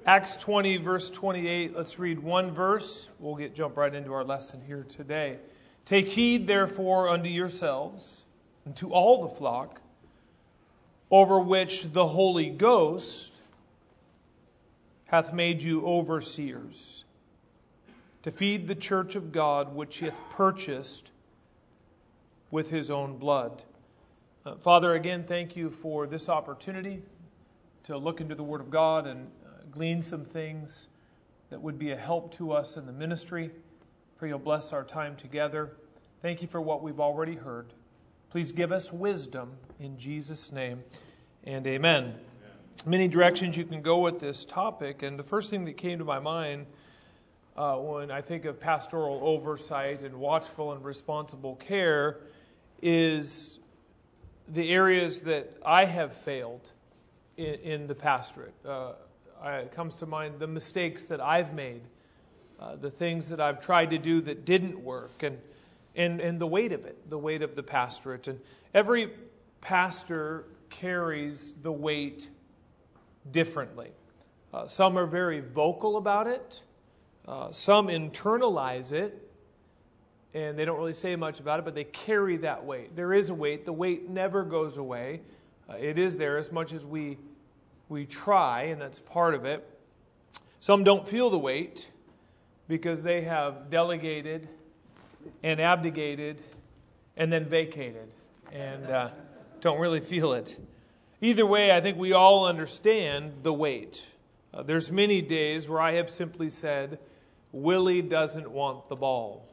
Acts 20, verse 28. Let's read one verse. We'll jump right into our lesson here today. Take heed, therefore, unto yourselves and to all the flock, over which the Holy Ghost hath made you overseers, to feed the church of God, which he hath purchased with his own blood. Father, again, thank you for this opportunity to look into the Word of God and glean some things that would be a help to us in the ministry. Pray you'll bless our time together. Thank you for what we've already heard. Please give us wisdom in Jesus' name, and amen. Many directions you can go with this topic, and the first thing that came to my mind when I think of pastoral oversight and watchful and responsible care is the areas that I have failed in the pastorate. It comes to mind the mistakes that I've made, the things that I've tried to do that didn't work, and the weight of it, the weight of the pastorate. And every pastor carries the weight differently. Some are very vocal about it. Some internalize it, and they don't really say much about it, but they carry that weight. There is a weight. The weight never goes away. It is there as much as we try, and that's part of it. Some don't feel the weight because they have delegated and abdicated and then vacated and don't really feel it. Either way, I think we all understand the weight. There's many days where I have simply said, Willie doesn't want the ball.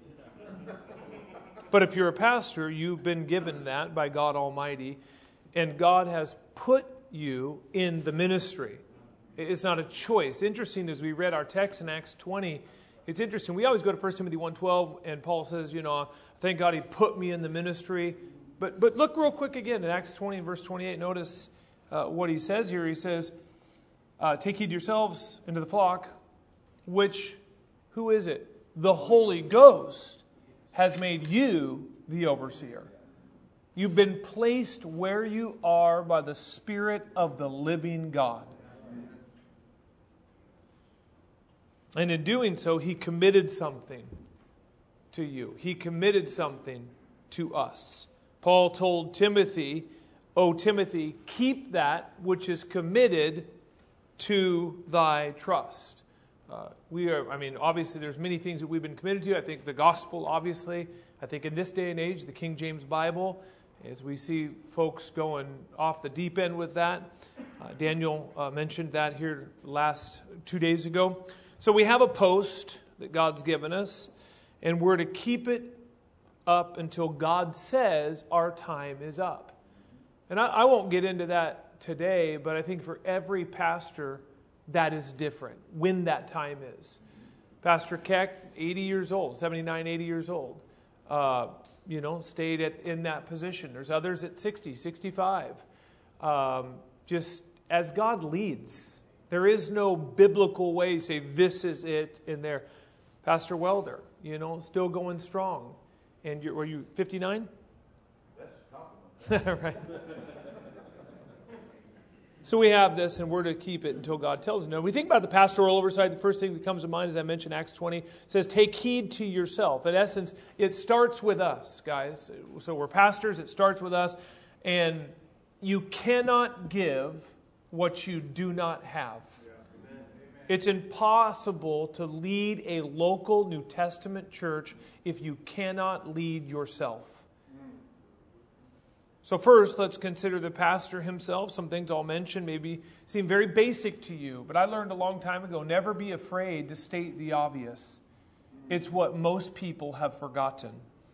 But if you're a pastor, you've been given that by God Almighty, and God has put you in the ministry. It's not a choice. Interesting, as we read our text in Acts 20, it's interesting. We always go to 1 Timothy 1:12, and Paul says, thank God he put me in the ministry. But look real quick again in Acts 20 and verse 28. Notice what he says here. He says, take heed yourselves into the flock, which, who is it? The Holy Ghost has made you the overseer. You've been placed where you are by the Spirit of the living God. And in doing so, he committed something to you. He committed something to us. Paul told Timothy, O Timothy, keep that which is committed to thy trust. Obviously there's many things that we've been committed to. I think the gospel, obviously. I think in this day and age, the King James Bible, as we see folks going off the deep end with that. Daniel mentioned that here last 2 days ago. So we have a post that God's given us, and we're to keep it up until God says our time is up. And I won't get into that today, but I think for every pastor, that is different, when that time is. Pastor Keck, 80 years old, 79, 80 years old. Stayed in that position. There's others at 60, 65. Just as God leads. There is no biblical way to say this is it in there. Pastor Welder, still going strong. And were you 59? That's right. So we have this, and we're to keep it until God tells us. Now, when we think about the pastoral oversight, the first thing that comes to mind, as I mentioned, Acts 20, says, take heed to yourself. In essence, it starts with us, guys. So we're pastors, it starts with us. And you cannot give what you do not have. It's impossible to lead a local New Testament church if you cannot lead yourself. So first, let's consider the pastor himself. Some things I'll mention maybe seem very basic to you, but I learned a long time ago, never be afraid to state the obvious. It's what most people have forgotten.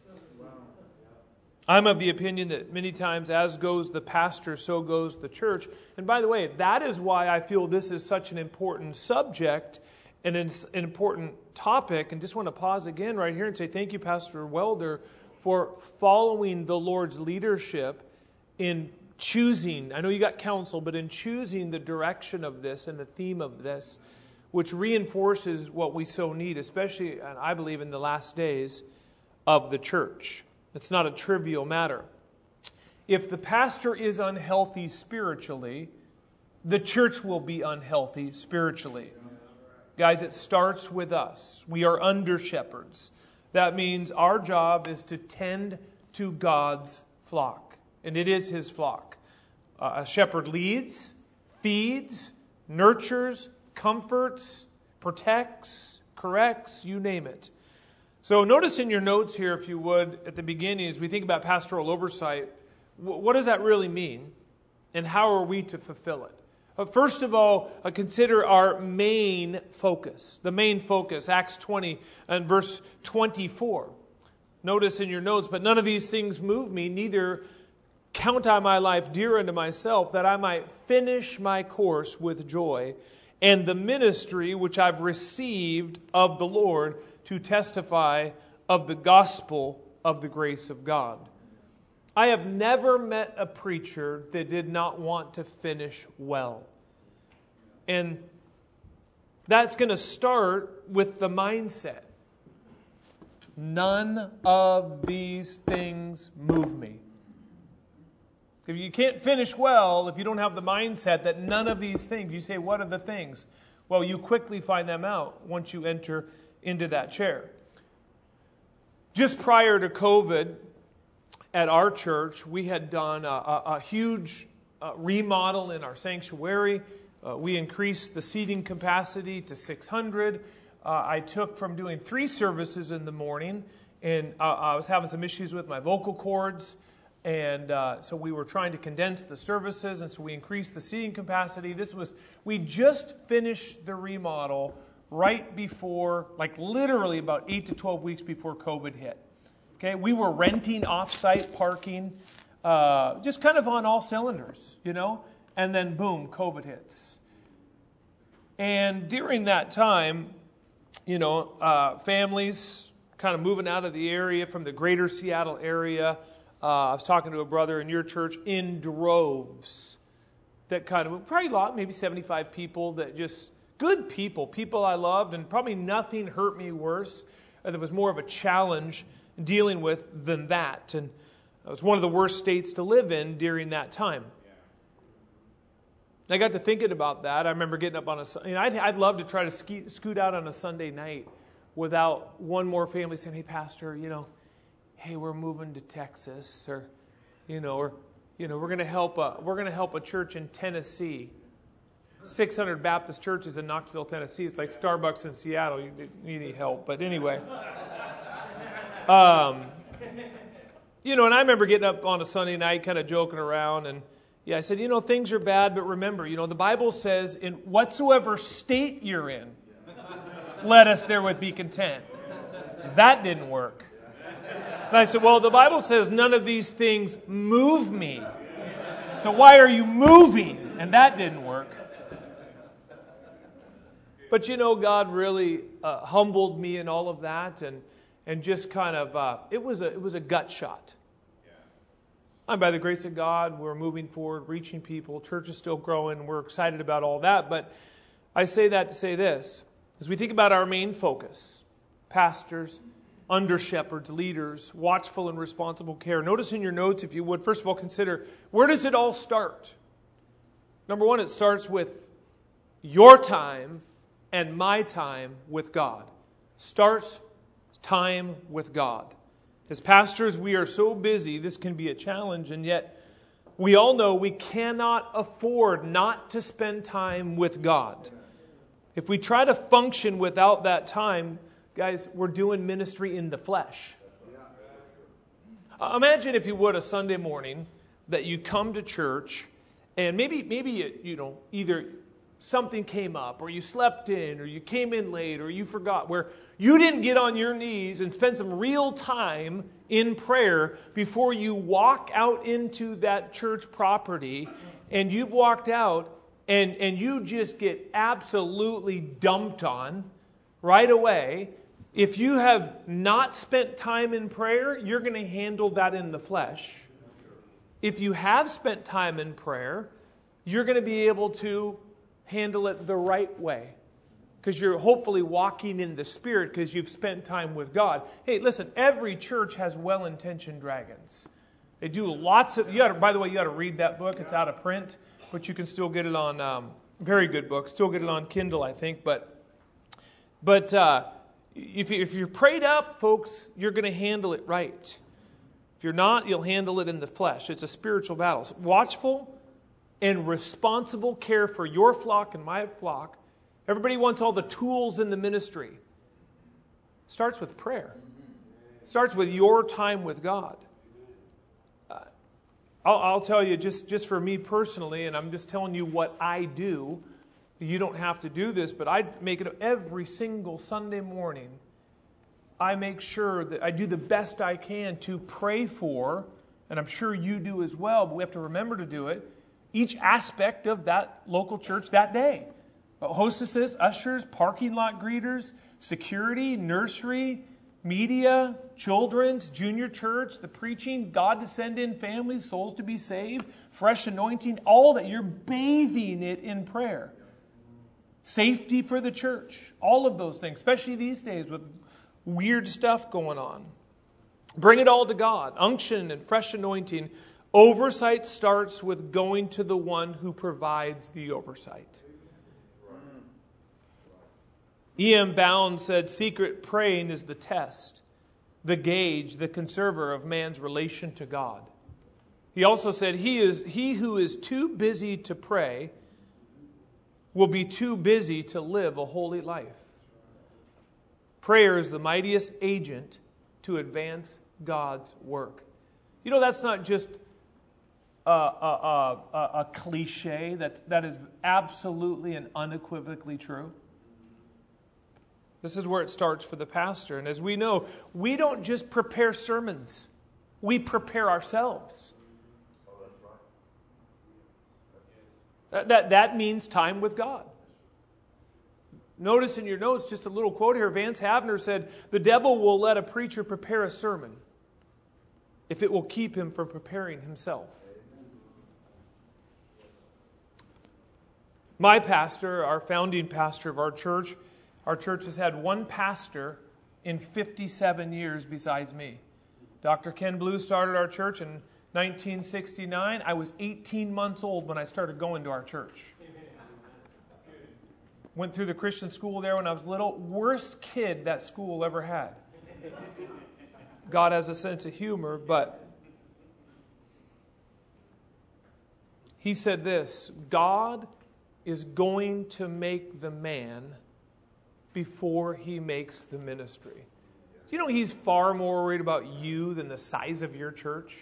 I'm of the opinion that many times, as goes the pastor, so goes the church. And by the way, that is why I feel this is such an important subject and an important topic. And just want to pause again right here and say thank you, Pastor Welder, for following the Lord's leadership in choosing, I know you got counsel, but in choosing the direction of this and the theme of this, which reinforces what we so need, especially, and I believe, in the last days of the church. It's not a trivial matter. If the pastor is unhealthy spiritually, the church will be unhealthy spiritually. Guys, it starts with us. We are under shepherds. That means our job is to tend to God's flock. And it is His flock. A shepherd leads, feeds, nurtures, comforts, protects, corrects, you name it. So notice in your notes here, if you would, at the beginning, as we think about pastoral oversight, what does that really mean? And how are we to fulfill it? First of all, consider our main focus. The main focus, Acts 20 and verse 24. Notice in your notes, but none of these things move me, neither count I my life dear unto myself, that I might finish my course with joy, and the ministry which I've received of the Lord to testify of the gospel of the grace of God. I have never met a preacher that did not want to finish well. And that's going to start with the mindset. None of these things move me. If you can't finish well if you don't have the mindset that none of these things, you say, what are the things? Well, you quickly find them out once you enter into that chair. Just prior to COVID, at our church, we had done a huge remodel in our sanctuary. We increased the seating capacity to 600. I took from doing 3 services in the morning, and I was having some issues with my vocal cords, and so we were trying to condense the services, and so we increased the seating capacity. We just finished the remodel right before, like literally about 8 to 12 weeks before COVID hit. Okay, we were renting off-site parking, just kind of on all cylinders, and then boom, COVID hits. And during that time, families kind of moving out of the area from the greater Seattle area. I was talking to a brother in your church in droves that kind of, probably a lot, maybe 75 people that just, good people I loved, and probably nothing hurt me worse. There was more of a challenge dealing with than that. And it was one of the worst states to live in during that time. I got to thinking about that. I remember getting up on I'd love to try to scoot out on a Sunday night without one more family saying, hey, Pastor, hey, we're moving to Texas, or we're going to help a church in Tennessee. 600 Baptist churches in Knoxville, Tennessee. It's like Starbucks in Seattle. You need help. But anyway. And I remember getting up on a Sunday night kind of joking around, and I said, things are bad, but remember, the Bible says, in whatsoever state you're in, let us therewith be content. That didn't work. And I said, well, the Bible says none of these things move me. So why are you moving? And that didn't work. But God really humbled me in all of that, and just kind of, it was a gut shot. And by the grace of God, we're moving forward, reaching people. Church is still growing. We're excited about all that. But I say that to say this. As we think about our main focus, pastors, under shepherds, leaders, watchful and responsible care. Notice in your notes, if you would, first of all, consider, where does it all start? Number one, it starts with your time and my time with God. Starts time with God. As pastors, we are so busy, this can be a challenge, and yet we all know we cannot afford not to spend time with God. If we try to function without that time, guys, we're doing ministry in the flesh. Imagine, if you would, a Sunday morning that you come to church, and maybe either something came up, or you slept in, or you came in late, or you forgot, where you didn't get on your knees and spend some real time in prayer before you walk out into that church property, and you've walked out, and you just get absolutely dumped on right away. If you have not spent time in prayer, you're going to handle that in the flesh. If you have spent time in prayer, you're going to be able to handle it the right way, because you're hopefully walking in the Spirit because you've spent time with God. Hey, listen, every church has well-intentioned dragons. They do lots of, by the way, you got to read that book. It's out of print. but you can still get it on, very good book, still get it on Kindle, I think. But if you're prayed up, folks, you're going to handle it right. If you're not, you'll handle it in the flesh. It's a spiritual battle. So watchful and responsible care for your flock and my flock. Everybody wants all the tools in the ministry. Starts with prayer. Starts with your time with God. I'll tell you, just for me personally, and I'm just telling you what I do. You don't have to do this, but I make it every single Sunday morning. I make sure that I do the best I can to pray for, and I'm sure you do as well, but we have to remember to do it, each aspect of that local church that day. Hostesses, ushers, parking lot greeters, security, nursery, media, children's, junior church, the preaching, God to send in families, souls to be saved, fresh anointing, all that. You're bathing it in prayer. Safety for the church, all of those things, especially these days with weird stuff going on. Bring it all to God. Unction and fresh anointing. Oversight starts with going to the one who provides the oversight. E.M. Bound said, secret praying is the test, the gauge, the conserver of man's relation to God. He also said, he who is too busy to pray will be too busy to live a holy life. Prayer is the mightiest agent to advance God's work. You know, that's not just a cliche. That is absolutely and unequivocally true. This is where it starts for the pastor. And as we know, we don't just prepare sermons. We prepare ourselves. That means time with God. Notice in your notes, just a little quote here. Vance Havner said, the devil will let a preacher prepare a sermon if it will keep him from preparing himself. My pastor, our founding pastor of our church has had one pastor in 57 years besides me. Dr. Ken Blue started our church in 1969. I was 18 months old when I started going to our church. Went through the Christian school there when I was little. Worst kid that school ever had. God has a sense of humor, but he said this, God is going to make the man before he makes the ministry. You know, he's far more worried about you than the size of your church.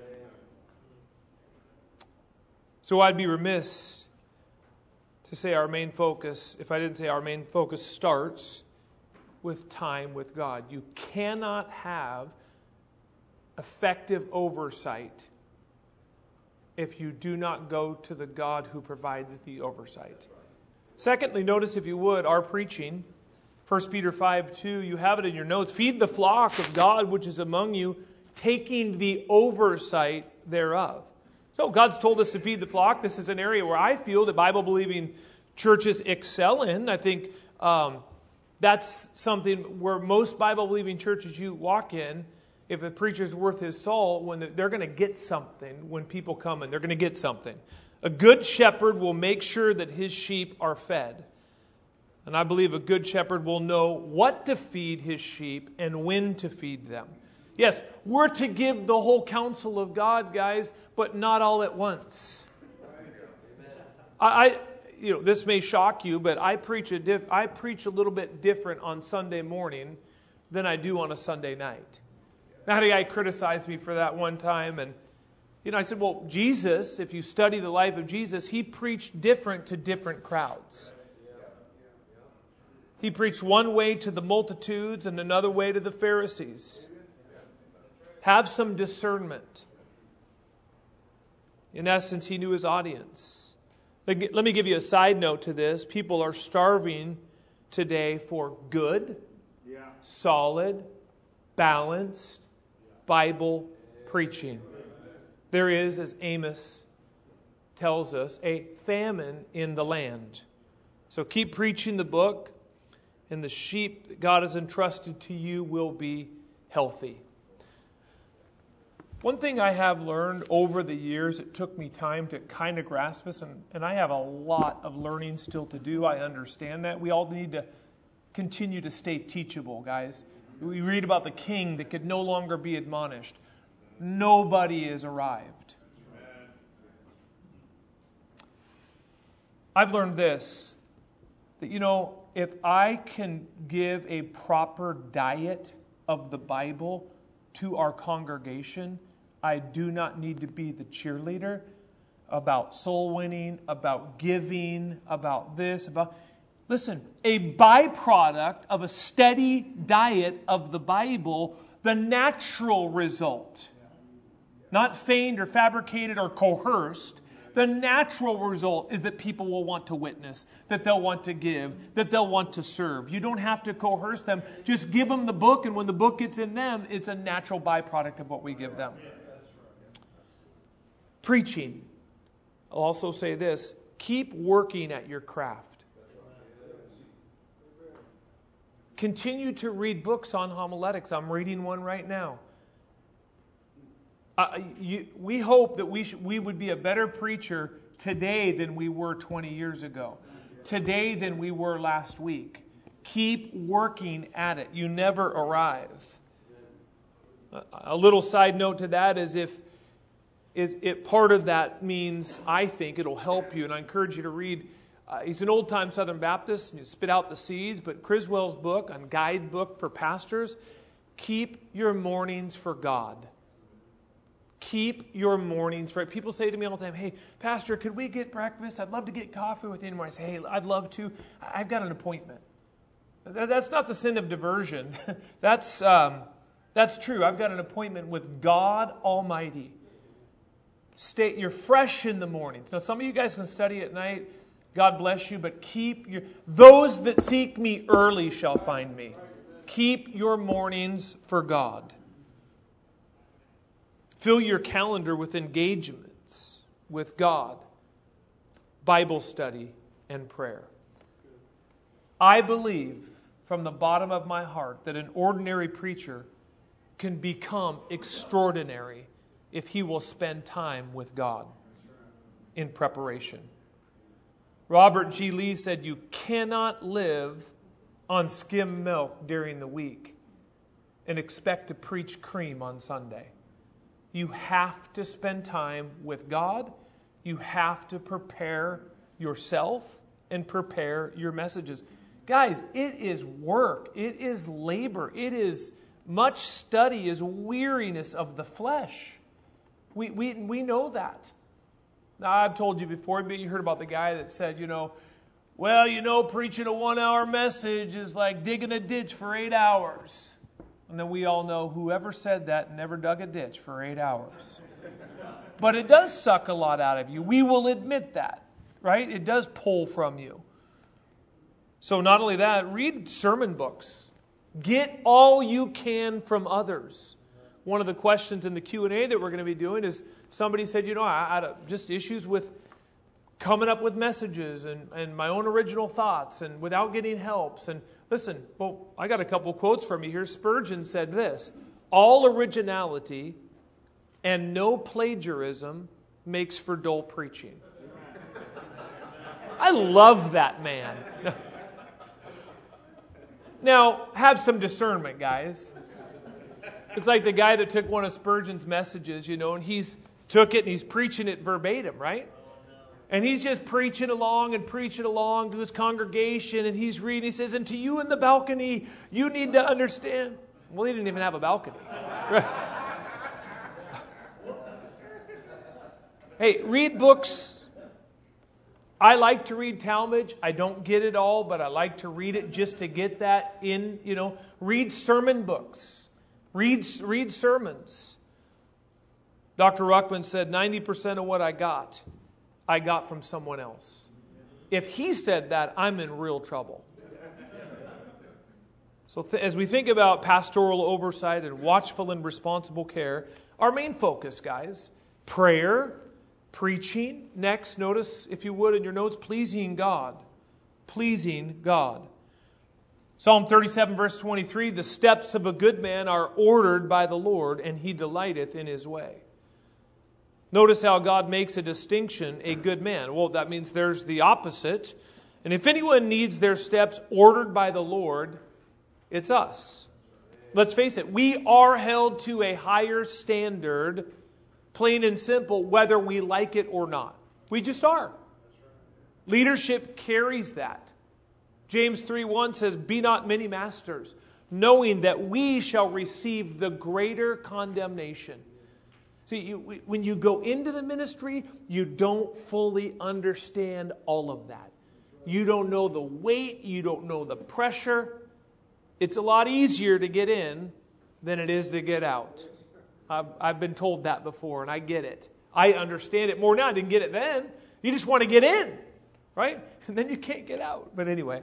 So I'd be remiss to say our main focus, if I didn't say our main focus starts with time with God. You cannot have effective oversight if you do not go to the God who provides the oversight. Secondly, notice if you would, our preaching, 1 Peter 5:2, you have it in your notes. Feed the flock of God which is among you, taking the oversight thereof. So God's told us to feed the flock. This is an area where I feel that Bible-believing churches excel in. I think that's something where most Bible-believing churches you walk in, if a preacher's worth his salt, when they're going to get something when people come in. They're going to get something. A good shepherd will make sure that his sheep are fed. And I believe a good shepherd will know what to feed his sheep and when to feed them. Yes, we're to give the whole counsel of God, guys, but not all at once. This may shock you, but I preach a little bit different on Sunday morning than I do on a Sunday night. I had a guy criticize me for that one time, and I said, well, Jesus, if you study the life of Jesus, he preached different to different crowds. He preached one way to the multitudes and another way to the Pharisees. Have some discernment. In essence, he knew his audience. Let me give you a side note to this. People are starving today for good, solid, balanced Bible preaching. There is, as Amos tells us, a famine in the land. So keep preaching the book, and the sheep that God has entrusted to you will be healthy. One thing I have learned over the years, it took me time to kind of grasp this, and I have a lot of learning still to do. I understand that. We all need to continue to stay teachable, guys. We read about the king that could no longer be admonished. Nobody is arrived. I've learned this, that, if I can give a proper diet of the Bible to our congregation, I do not need to be the cheerleader about soul winning, about giving, about this, about... Listen, a byproduct of a steady diet of the Bible, the natural result, not feigned or fabricated or coerced, the natural result is that people will want to witness, that they'll want to give, that they'll want to serve. You don't have to coerce them. Just give them the book, and when the book gets in them, it's a natural byproduct of what we give them. Preaching. I'll also say this. Keep working at your craft. Continue to read books on homiletics. I'm reading one right now. We hope that we would be a better preacher today than we were 20 years ago. Today than we were last week. Keep working at it. You never arrive. A little side note to that is part of that means, I think, it'll help you, and I encourage you to read. He's an old-time Southern Baptist, and you spit out the seeds, but Criswell's book, on guidebook for pastors, Keep Your Mornings for God. Keep your mornings for it. People say to me all the time, hey, Pastor, could we get breakfast? I'd love to get coffee with you. And I say, hey, I'd love to. I've got an appointment. That's not the sin of diversion. That's true. I've got an appointment with God Almighty. You're fresh in the mornings. Now, some of you guys can study at night. God bless you, but those that seek me early shall find me. Keep your mornings for God. Fill your calendar with engagements with God, Bible study, and prayer. I believe from the bottom of my heart that an ordinary preacher can become extraordinary if he will spend time with God in preparation. Robert G. Lee said, you cannot live on skim milk during the week and expect to preach cream on Sunday. You have to spend time with God. You have to prepare yourself and prepare your messages. Guys, it is work. It is labor. It is much study, is weariness of the flesh. We know that. Now, I've told you before, but you heard about the guy that said, preaching a 1-hour message is like digging a ditch for 8 hours. And then we all know whoever said that never dug a ditch for 8 hours. But it does suck a lot out of you. We will admit that, right? It does pull from you. So not only that, read sermon books. Get all you can from others. One of the questions in the Q&A that we're going to be doing is somebody said, I had just issues with coming up with messages and my own original thoughts and without getting helps. And listen, I got a couple quotes from you here. Spurgeon said this, all originality and no plagiarism makes for dull preaching. I love that man. Now, have some discernment, guys. It's like the guy that took one of Spurgeon's messages, and he's took it and he's preaching it verbatim, right? And he's just preaching along to his congregation, and he's reading. He says, and to you in the balcony, you need to understand. Well, he didn't even have a balcony. Hey, read books. I like to read Talmage. I don't get it all, but I like to read it just to get that in, Read sermon books. Read sermons. Dr. Ruckman said, 90% of what I got from someone else. If he said that, I'm in real trouble. So as we think about pastoral oversight and watchful and responsible care, our main focus, guys, prayer, preaching. Next, notice, if you would, in your notes, pleasing God. Pleasing God. Psalm 37, verse 23, the steps of a good man are ordered by the Lord, and he delighteth in his way. Notice how God makes a distinction, a good man. Well, that means there's the opposite. And if anyone needs their steps ordered by the Lord, it's us. Let's face it, we are held to a higher standard, plain and simple, whether we like it or not. We just are. Leadership carries that. James 3:1 says, be not many masters, knowing that we shall receive the greater condemnation. See, when you go into the ministry, you don't fully understand all of that. You don't know the weight, you don't know the pressure. It's a lot easier to get in than it is to get out. I've been told that before, and I get it. I understand it more now. I didn't get it then. You just want to get in, right? And then you can't get out. But anyway.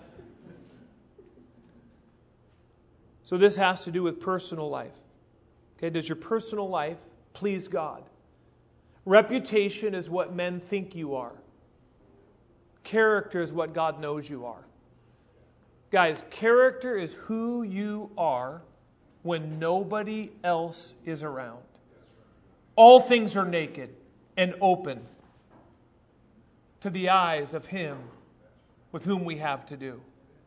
So this has to do with personal life. Okay, does your personal life please God? Reputation is what men think you are. Character is what God knows you are. Guys, character is who you are when nobody else is around. All things are naked and open to the eyes of Him with whom we have to do.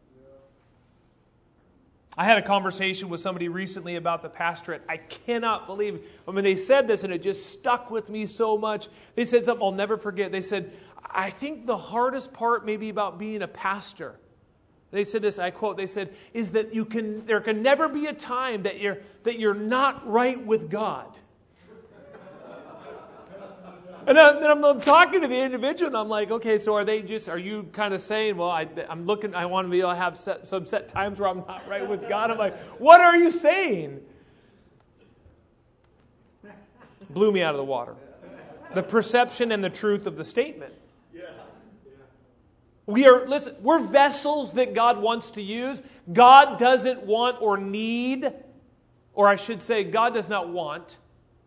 I had a conversation with somebody recently about the pastorate. I cannot believe, they said this and it just stuck with me so much. They said something I'll never forget. They said, I think the hardest part maybe about being a pastor, they said this, I quote, they said, is that there can never be a time that you're not right with God. And then I'm talking to the individual, and I'm like, okay, so are you kind of saying, well, I want to be able to have some set times where I'm not right with God? I'm like, what are you saying? Blew me out of the water. The perception and the truth of the statement. We're vessels that God wants to use. God doesn't want or need, or I should say, God does not want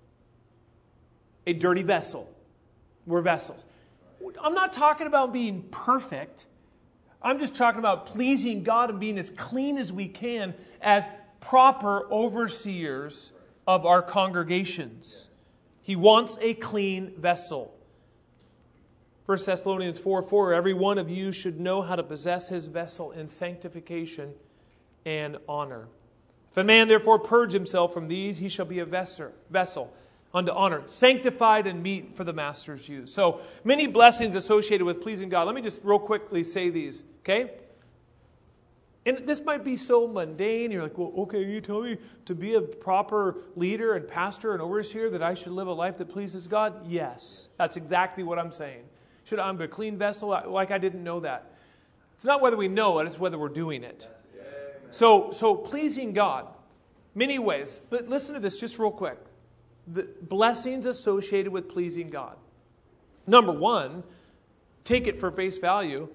a dirty vessel. We're vessels. I'm not talking about being perfect. I'm just talking about pleasing God and being as clean as we can as proper overseers of our congregations. He wants a clean vessel. 1 Thessalonians 4:4, every one of you should know how to possess his vessel in sanctification and honor. If a man therefore purge himself from these, he shall be a vessel unto honor, sanctified and meet for the master's use. So many blessings associated with pleasing God. Let me just real quickly say these, okay? And this might be so mundane. You're like, well, okay, you tell me to be a proper leader and pastor and overseer that I should live a life that pleases God? Yes, that's exactly what I'm saying. Should I be a clean vessel? Like I didn't know that. It's not whether we know it, it's whether we're doing it. So pleasing God, many ways. Listen to this just real quick. The blessings associated with pleasing God. Number one, take it for face value.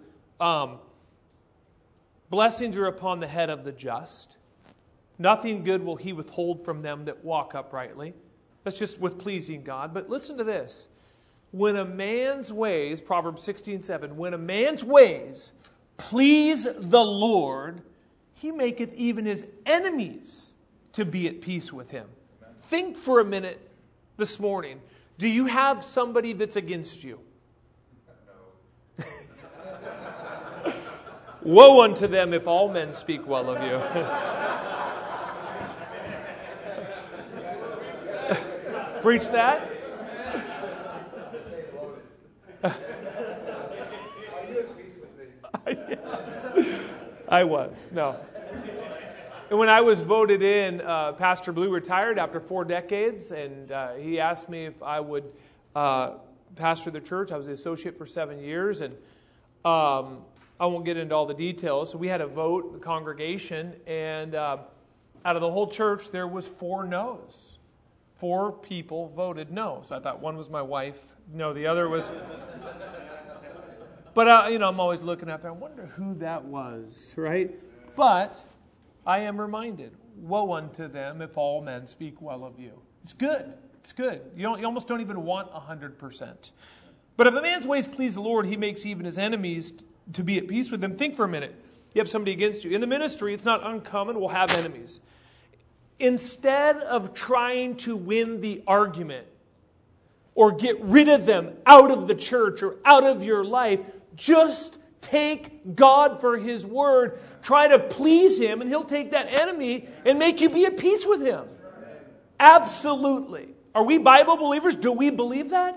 Blessings are upon the head of the just. Nothing good will he withhold from them that walk uprightly. That's just with pleasing God. But listen to this. When a man's ways, Proverbs 16:7, when a man's ways please the Lord, he maketh even his enemies to be at peace with him. Think for a minute this morning. Do you have somebody that's against you? No. Woe unto them if all men speak well of you. Preach that. Yes. I was. No. And when I was voted in, Pastor Blue retired after 4 decades, and he asked me if I would pastor the church. I was the associate for 7 years, and I won't get into all the details. So we had a vote, the congregation, and out of the whole church, there was 4 no's. 4 people voted no. So I thought one was my wife. No, the other was... But, I'm always looking out there. I wonder who that was, right? But... I am reminded, woe unto them if all men speak well of you. It's good. It's good. You almost don't even want 100%. But if a man's ways please the Lord, he makes even his enemies to be at peace with him. Think for a minute. You have somebody against you. In the ministry, it's not uncommon. We'll have enemies. Instead of trying to win the argument or get rid of them out of the church or out of your life, just take God for His word. Try to please Him, and He'll take that enemy and make you be at peace with him. Absolutely. Are we Bible believers? Do we believe that?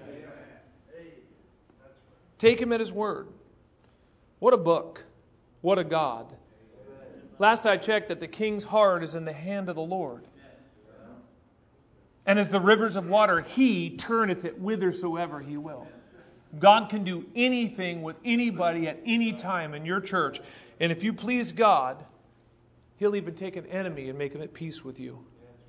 Take Him at His word. What a book. What a God. Last I checked, that the king's heart is in the hand of the Lord. And as the rivers of water, He turneth it whithersoever He will. God can do anything with anybody at any time in your church. And if you please God, He'll even take an enemy and make him at peace with you.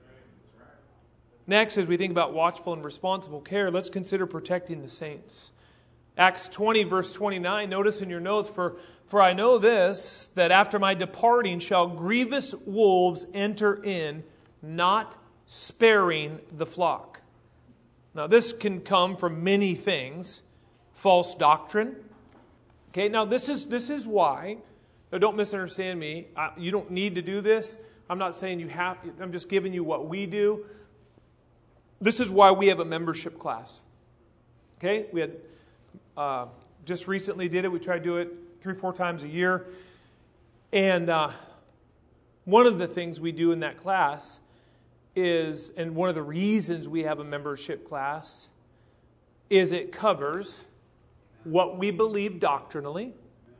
Next, as we think about watchful and responsible care, let's consider protecting the saints. Acts 20, verse 29, notice in your notes, For I know this, that after my departing shall grievous wolves enter in, not sparing the flock. Now this can come from many things. False doctrine. Okay, now this is why, now don't misunderstand me, you don't need to do this. I'm not saying you have, I'm just giving you what we do. This is why we have a membership class. Okay, we had just recently did it. We try to do it 3-4 times a year. And one of the things we do in that class is, and one of the reasons we have a membership class, is it covers what we believe doctrinally,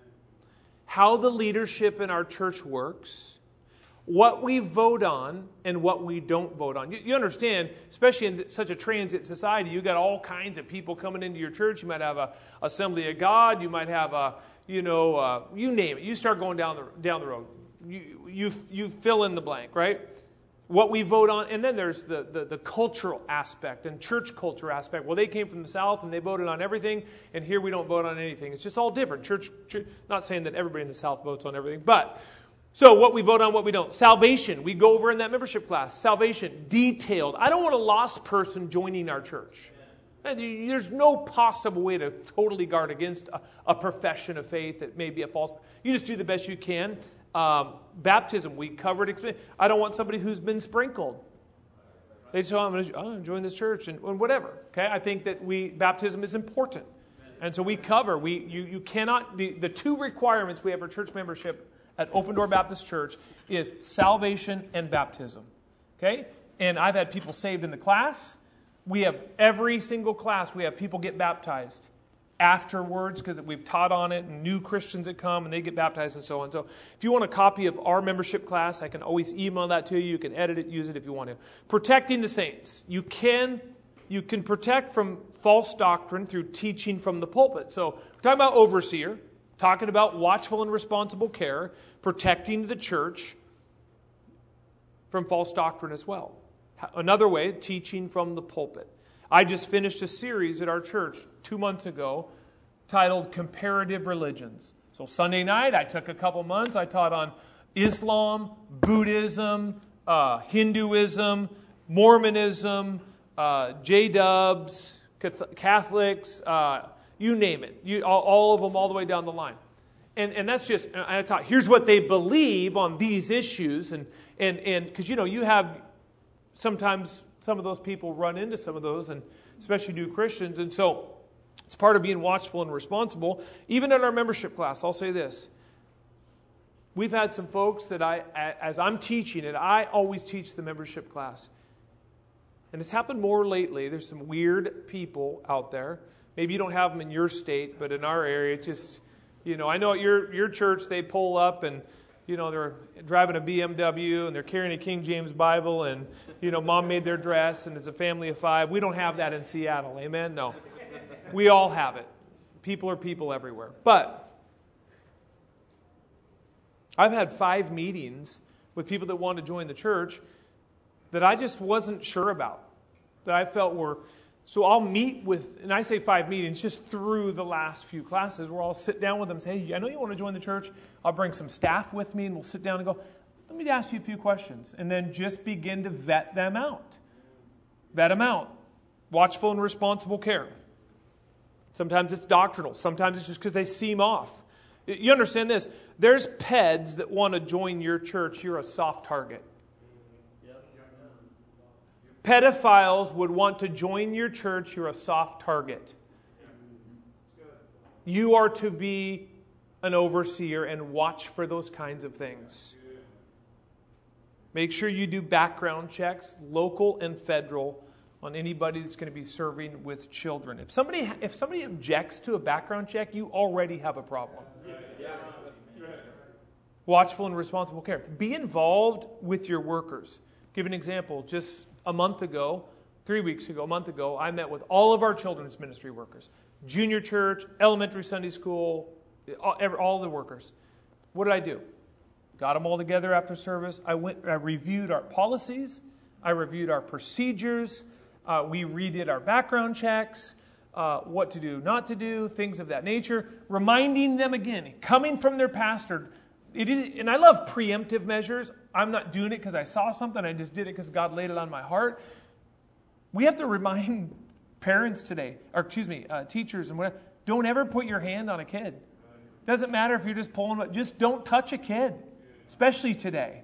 how the leadership in our church works, what we vote on, and what we don't vote on. You understand, especially in such a transient society, you got all kinds of people coming into your church. You might have a Assembly of God. You might have you name it. You start going down the road. You fill in the blank, right? What we vote on, and then there's the cultural aspect and church culture aspect. Well, they came from the South and they voted on everything, and here we don't vote on anything. It's just all different. Church, not saying that everybody in the South votes on everything, but so what we vote on, what we don't. Salvation, we go over in that membership class. Salvation, detailed. I don't want a lost person joining our church. There's no possible way to totally guard against a profession of faith that may be a false. You just do the best you can. Baptism, we covered. I don't want somebody who's been sprinkled. They say, I'm going to join this church and whatever. Okay, I think that baptism is important, and so we cover. You cannot. The two requirements we have for church membership at Open Door Baptist Church is salvation and baptism. Okay, and I've had people saved in the class. We have every single class. We have people get baptized afterwards because we've taught on it, and new Christians that come and they get baptized and so on. So if you want a copy of our membership class, I can always email that to you. You can edit it, use it if you want to. Protecting the saints. You can protect from false doctrine through teaching from the pulpit. So we're talking about overseer, talking about watchful and responsible care, protecting the church from false doctrine as well. Another way, teaching from the pulpit. I just finished a series at our church 2 months ago titled Comparative Religions. So Sunday night, I took a couple months. I taught on Islam, Buddhism, Hinduism, Mormonism, J-dubs, Catholics, you name it. All of them all the way down the line. And that's just, I taught, here's what they believe on these issues. And because, you have sometimes some of those people run into some of those, and especially new Christians. And so it's part of being watchful and responsible. Even in our membership class, I'll say this. We've had some folks that as I'm teaching it, I always teach the membership class. And it's happened more lately. There's some weird people out there. Maybe you don't have them in your state, but in our area, it's just, I know at your church they pull up and, they're driving a BMW and they're carrying a King James Bible and, mom made their dress and it's a family of 5. We don't have that in Seattle. Amen? No. We all have it. People are people everywhere. But I've had 5 meetings with people that want to join the church that I just wasn't sure about, that I felt were. So I'll meet with, and I say 5 meetings just through the last few classes where I'll sit down with them and say, hey, I know you want to join the church. I'll bring some staff with me and we'll sit down and go, let me ask you a few questions. And then just begin to vet them out. Vet them out. Watchful and responsible care. Sometimes it's doctrinal. Sometimes it's just because they seem off. You understand this? There's peds that want to join your church. You're a soft target. Pedophiles would want to join your church. You're a soft target. You are to be an overseer and watch for those kinds of things. Make sure you do background checks, local and federal, on anybody that's going to be serving with children. If somebody objects to a background check, you already have a problem. Watchful and responsible care. Be involved with your workers. Give an example. Just a month ago, 3 weeks ago, a month ago, I met with all of our children's ministry workers. Junior church, elementary Sunday school, all the workers. What did I do? Got them all together after service. I reviewed our policies. I reviewed our procedures. We redid our background checks, what to do, not to do, things of that nature. Reminding them again, coming from their pastor. And I love preemptive measures. I'm not doing it because I saw something. I just did it because God laid it on my heart. We have to remind parents today, or teachers and whatever, don't ever put your hand on a kid. Doesn't matter if you're just pulling, just don't touch a kid, especially today.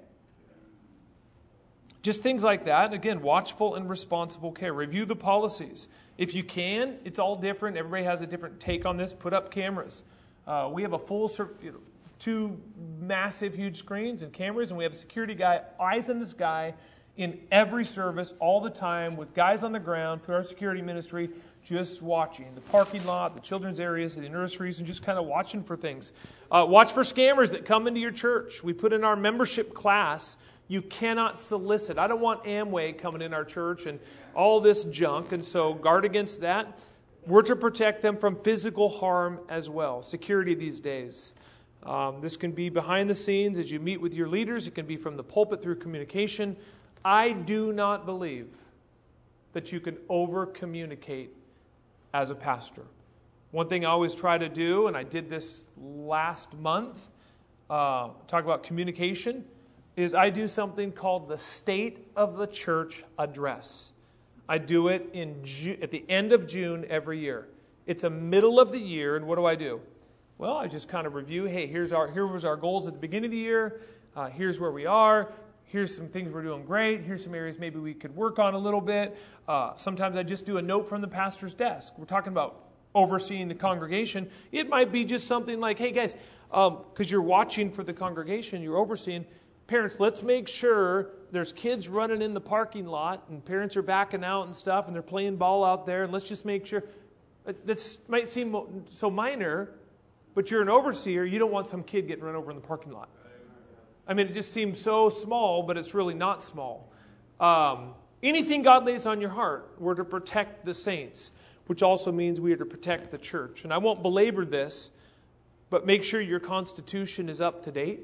Just things like that. Again, watchful and responsible care. Review the policies. If you can, it's all different. Everybody has a different take on this. Put up cameras. We have a full, 2 massive, huge screens and cameras, and we have a security guy, eyes on this guy, in every service, all the time, with guys on the ground through our security ministry, just watching the parking lot, the children's areas, the nurseries, and just kind of watching for things. Watch for scammers that come into your church. We put in our membership class, you cannot solicit. I don't want Amway coming in our church and all this junk, and so guard against that. We're to protect them from physical harm as well. Security these days. This can be behind the scenes as you meet with your leaders. It can be from the pulpit through communication. I do not believe that you can over-communicate as a pastor. One thing I always try to do, and I did this last month, talk about communication, is I do something called the State of the Church Address. I do it at the end of June every year. It's a middle of the year, and what do? Well, I just kind of review, hey, here was our goals at the beginning of the year. Here's where we are. Here's some things we're doing great. Here's some areas maybe we could work on a little bit. Sometimes I just do a note from the pastor's desk. We're talking about overseeing the congregation. It might be just something like, hey guys, because you're watching for the congregation, you're overseeing. Parents, let's make sure there's kids running in the parking lot and parents are backing out and stuff and they're playing ball out there. And let's just make sure. This might seem so minor, but you're an overseer. You don't want some kid getting run over in the parking lot. I mean, it just seems so small, but it's really not small. Anything God lays on your heart, we're to protect the saints, which also means we are to protect the church. And I won't belabor this, but make sure your constitution is up to date,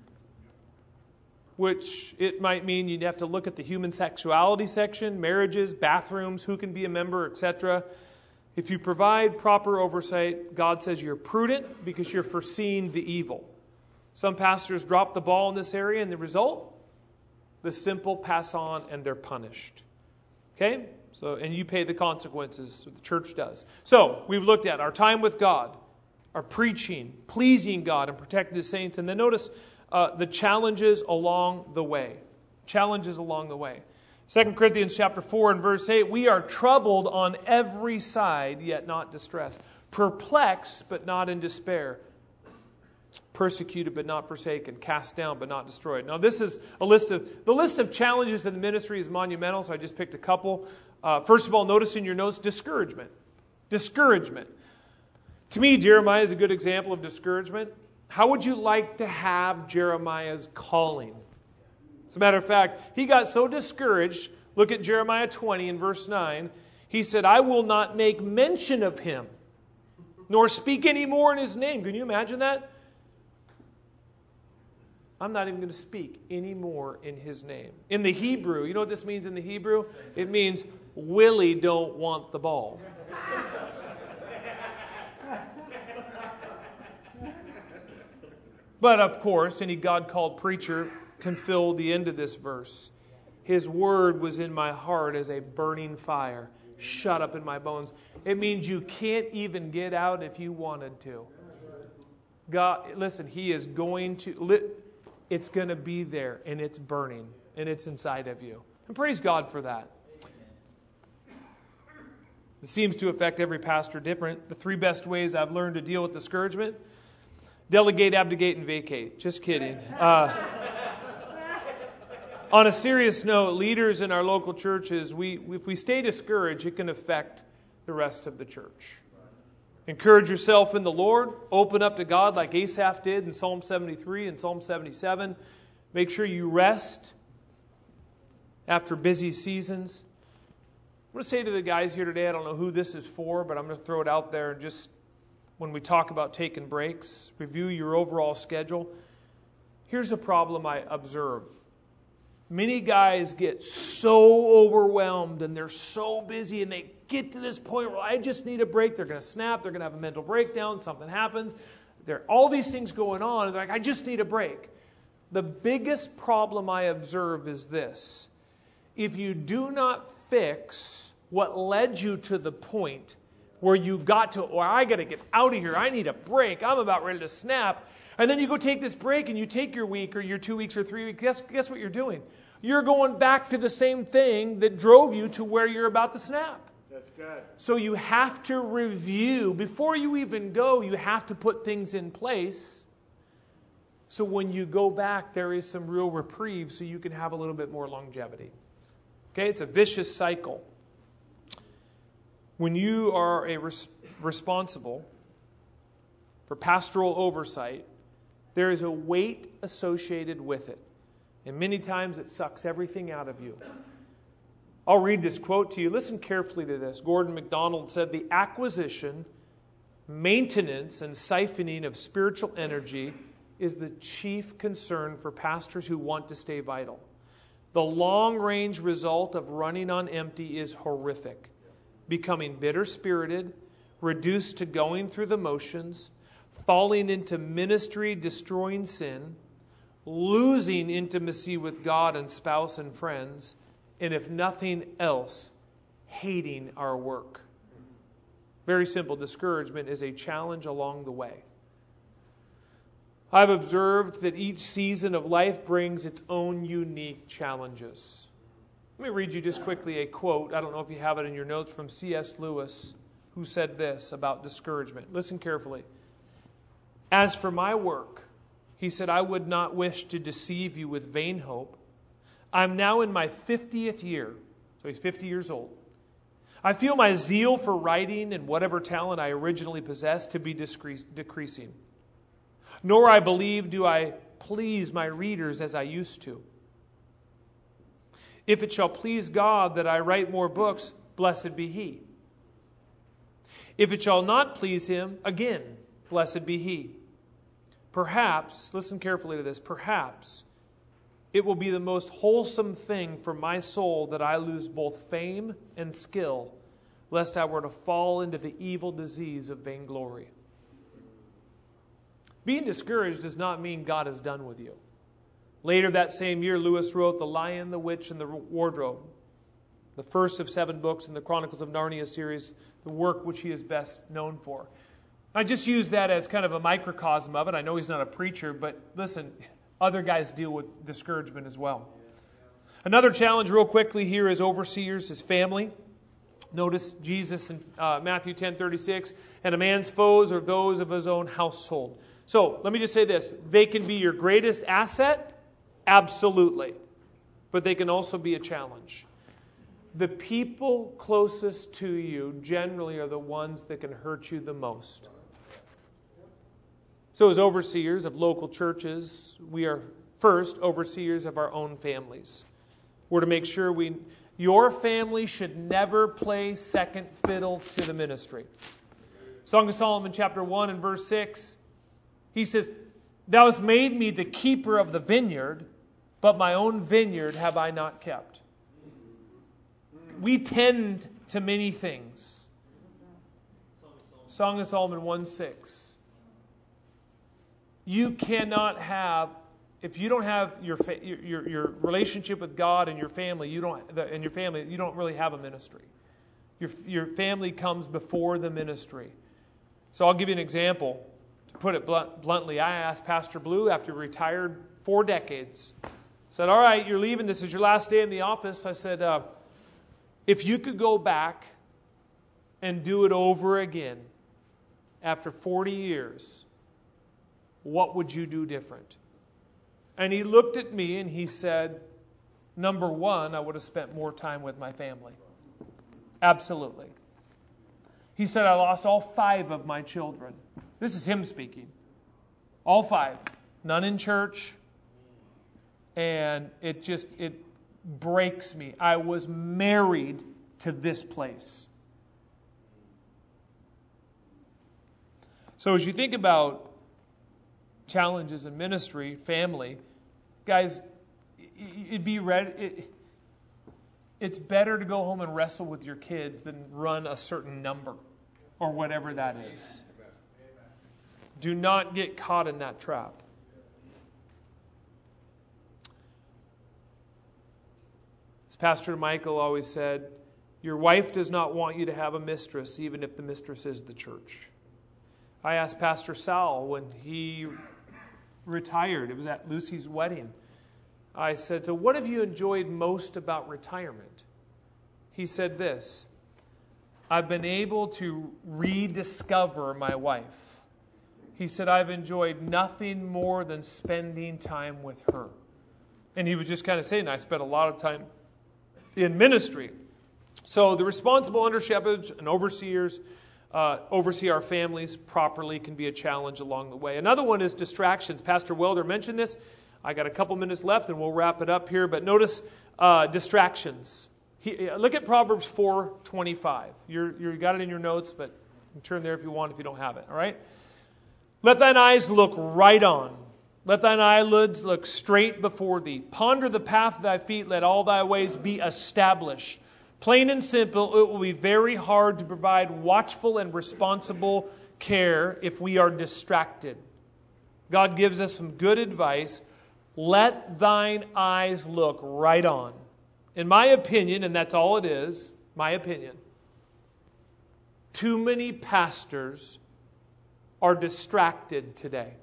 which it might mean you'd have to look at the human sexuality section, marriages, bathrooms, who can be a member, etc. If you provide proper oversight, God says you're prudent because you're foreseeing the evil. Some pastors drop the ball in this area, and the result? The simple pass on and they're punished. Okay? And you pay the consequences, so the church does. So, we've looked at our time with God, our preaching, pleasing God, and protecting the saints. And then notice the challenges along the way. Challenges along the way. 2 Corinthians chapter 4 and verse 8, we are troubled on every side, yet not distressed. Perplexed, but not in despair. Persecuted but not forsaken, cast down but not destroyed. Now this is the list of challenges in the ministry is monumental, so I just picked a couple. First of all, notice in your notes, discouragement. Discouragement. To me, Jeremiah is a good example of discouragement. How would you like to have Jeremiah's calling? As a matter of fact, he got so discouraged. Look at Jeremiah 20 and verse 9. He said, I will not make mention of him, nor speak any more in his name. Can you imagine that? I'm not even going to speak anymore in his name. In the Hebrew, you know what this means in the Hebrew? It means Willie don't want the ball. But of course, any God-called preacher can fill the end of this verse. His word was in my heart as a burning fire, shut up in my bones. It means you can't even get out if you wanted to. God, listen, He is going to, it's going to be there, and it's burning, and it's inside of you. And praise God for that. It seems to affect every pastor different. The 3 best ways I've learned to deal with discouragement: delegate, abdicate, and vacate. Just kidding. On a serious note, leaders in our local churches, if we stay discouraged, it can affect the rest of the church. Encourage yourself in the Lord. Open up to God like Asaph did in Psalm 73 and Psalm 77. Make sure you rest after busy seasons. I'm going to say to the guys here today, I don't know who this is for, but I'm going to throw it out there. And just when we talk about taking breaks, review your overall schedule. Here's a problem I observe. Many guys get so overwhelmed and they're so busy and they get to this point where I just need a break. They're going to snap. They're going to have a mental breakdown. Something happens. There are all these things going on. And they're like, I just need a break. The biggest problem I observe is this. If you do not fix what led you to the point where you got to, I got to get out of here. I need a break. I'm about ready to snap. And then you go take this break and you take your week or your 2 weeks or 3 weeks. Guess what you're doing? You're going back to the same thing that drove you to where you're about to snap. That's good. So you have to review. Before you even go, you have to put things in place. So when you go back, there is some real reprieve so you can have a little bit more longevity. Okay, it's a vicious cycle. When you are responsible for pastoral oversight, there is a weight associated with it. And many times it sucks everything out of you. I'll read this quote to you. Listen carefully to this. Gordon MacDonald said, "The acquisition, maintenance, and siphoning of spiritual energy is the chief concern for pastors who want to stay vital. The long-range result of running on empty is horrific. Becoming bitter-spirited, reduced to going through the motions, falling into ministry-destroying sin, losing intimacy with God and spouse and friends, and if nothing else, hating our work." Very simple. Discouragement is a challenge along the way. I've observed that each season of life brings its own unique challenges. Let me read you just quickly a quote. I don't know if you have it in your notes, from C.S. Lewis, who said this about discouragement. Listen carefully. "As for my work," he said, "I would not wish to deceive you with vain hope. I'm now in my 50th year." So he's 50 years old. "I feel my zeal for writing and whatever talent I originally possessed to be decreasing. Nor, I believe, do I please my readers as I used to. If it shall please God that I write more books, blessed be He. If it shall not please Him, again, blessed be He. Perhaps," listen carefully to this, "perhaps it will be the most wholesome thing for my soul that I lose both fame and skill, lest I were to fall into the evil disease of vainglory." Being discouraged does not mean God is done with you. Later that same year, Lewis wrote The Lion, the Witch, and the Wardrobe, the first of 7 books in the Chronicles of Narnia series, the work which he is best known for. I just use that as kind of a microcosm of it. I know he's not a preacher, but listen, other guys deal with discouragement as well. Another challenge real quickly here is overseers, his family. Notice Jesus in Matthew 10:36, "And a man's foes are those of his own household." So let me just say this. They can be your greatest asset, absolutely. But they can also be a challenge. The people closest to you generally are the ones that can hurt you the most. So as overseers of local churches, we are first overseers of our own families. We're to make sure your family should never play second fiddle to the ministry. Song of Solomon chapter 1 and verse 6, he says, "Thou hast made me the keeper of the vineyard, but my own vineyard have I not kept." We tend to many things. Song of Solomon 1:6. You cannot have, if you don't have your relationship with God and your family, you don't really have a ministry. Your family comes before the ministry. So I'll give you an example. put it bluntly, I asked Pastor Blue after he retired 4 decades, said, all right, you're leaving. This is your last day in the office. I said, if you could go back and do it over again after 40 years, what would you do different? And he looked at me and he said, number one, I would have spent more time with my family. Absolutely. He said, I lost all 5 of my children. This is him speaking. All 5. None in church. And it breaks me. I was married to this place. So as you think about challenges in ministry, family, guys, it's better to go home and wrestle with your kids than run a certain number or whatever that is. Do not get caught in that trap. As Pastor Michael always said, your wife does not want you to have a mistress, even if the mistress is the church. I asked Pastor Sal when he retired, it was at Lucy's wedding, I said, so what have you enjoyed most about retirement? He said this, I've been able to rediscover my wife. He said, I've enjoyed nothing more than spending time with her. And he was just kind of saying, I spent a lot of time in ministry. So the responsible under-shepherds and overseers oversee our families properly can be a challenge along the way. Another one is distractions. Pastor Welder mentioned this. I got a couple minutes left and we'll wrap it up here. But notice distractions. Look at Proverbs 4:25. You got it in your notes, but you can turn there if you want if you don't have it. All right? Let thine eyes look right on. Let thine eyelids look straight before thee. Ponder the path of thy feet. Let all thy ways be established. Plain and simple, it will be very hard to provide watchful and responsible care if we are distracted. God gives us some good advice. Let thine eyes look right on. In my opinion, and that's all it is, my opinion, too many pastors are distracted today.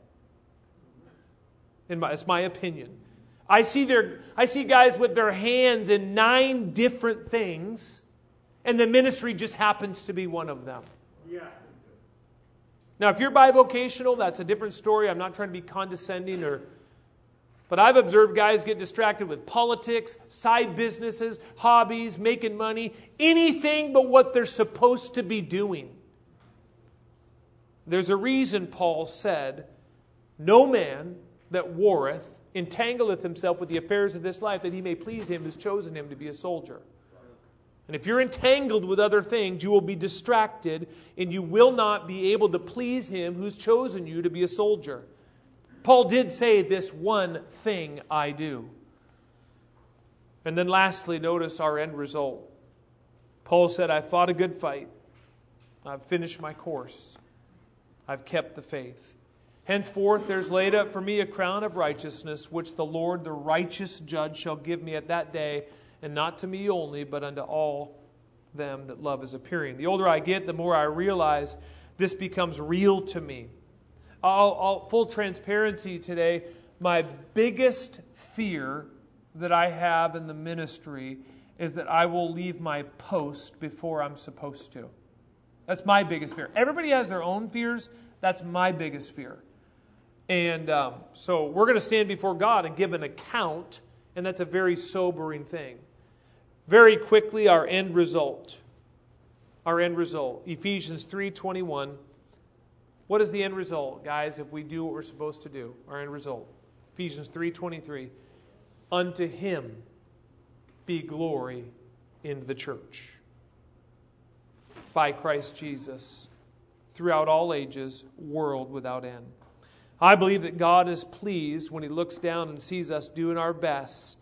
It's my opinion. I see guys with their hands in 9 different things, and the ministry just happens to be one of them. Yeah. Now, if you're bivocational, that's a different story. I'm not trying to be condescending but I've observed guys get distracted with politics, side businesses, hobbies, making money, anything but what they're supposed to be doing. There's a reason Paul said, no man that warreth entangleth himself with the affairs of this life, that he may please him who's chosen him to be a soldier. And if you're entangled with other things, you will be distracted, and you will not be able to please him who's chosen you to be a soldier. Paul did say, this one thing I do. And then lastly, notice our end result. Paul said, I fought a good fight. I've finished my course. I've kept the faith. Henceforth there's laid up for me a crown of righteousness, which the Lord, the righteous judge, shall give me at that day, and not to me only, but unto all them that love is appearing. The older I get, the more I realize this becomes real to me. Full transparency today, my biggest fear that I have in the ministry is that I will leave my post before I'm supposed to. That's my biggest fear. Everybody has their own fears. That's my biggest fear. And so we're going to stand before God and give an account, and that's a very sobering thing. Very quickly, our end result. Our end result. Ephesians 3:21. What is the end result, guys, if we do what we're supposed to do? Our end result. Ephesians 3:23. Unto him be glory in the church, by Christ Jesus, throughout all ages, world without end. I believe that God is pleased when he looks down and sees us doing our best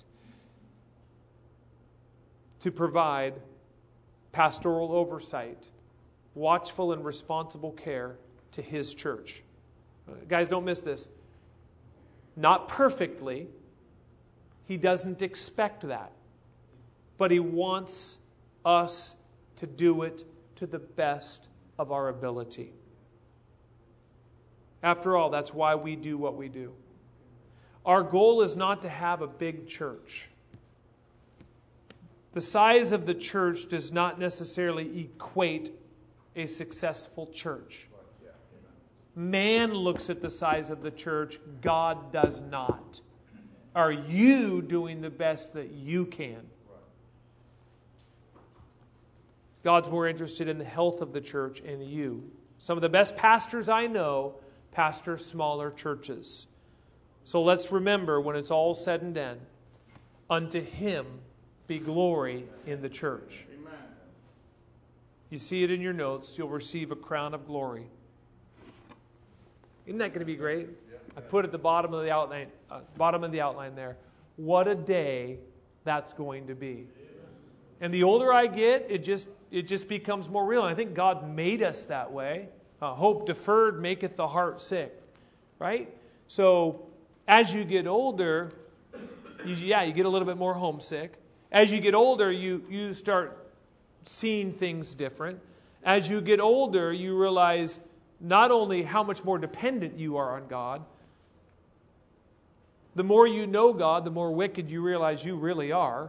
to provide pastoral oversight, watchful and responsible care to his church. Guys, don't miss this. Not perfectly. He doesn't expect that. But he wants us to do it to the best of our ability. After all, that's why we do what we do. Our goal is not to have a big church. The size of the church does not necessarily equate a successful church. Man looks at the size of the church. God does not. Are you doing the best that you can? God's more interested in the health of the church and you. Some of the best pastors I know pastor smaller churches. So let's remember, when it's all said and done, unto Him be glory in the church. Amen. You see it in your notes. You'll receive a crown of glory. Isn't that going to be great? I put at the bottom of the outline there. What a day that's going to be. And the older I get, it just becomes more real. And I think God made us that way. Hope deferred maketh the heart sick. Right? So as you get older, you get a little bit more homesick. As you get older, you start seeing things different. As you get older, you realize not only how much more dependent you are on God, the more you know God, the more wicked you realize you really are.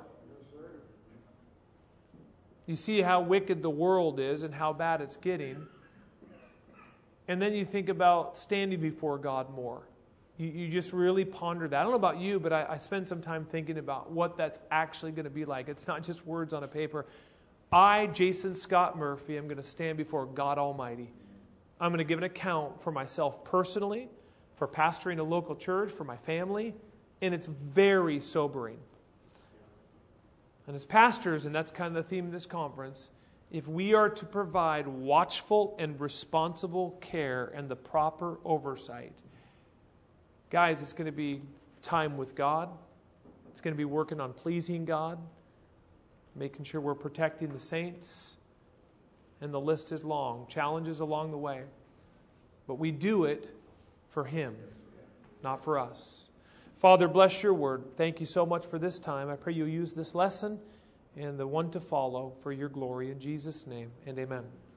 You see how wicked the world is and how bad it's getting. And then you think about standing before God more. You just really ponder that. I don't know about you, but I spend some time thinking about what that's actually going to be like. It's not just words on a paper. I, Jason Scott Murphy, am going to stand before God Almighty. I'm going to give an account for myself personally, for pastoring a local church, for my family, and it's very sobering. And as pastors, and that's kind of the theme of this conference, if we are to provide watchful and responsible care and the proper oversight, guys, it's going to be time with God. It's going to be working on pleasing God, making sure we're protecting the saints. And the list is long, challenges along the way. But we do it for Him, not for us. Father, bless your word. Thank you so much for this time. I pray you'll use this lesson and the one to follow for your glory. In Jesus' name, and amen.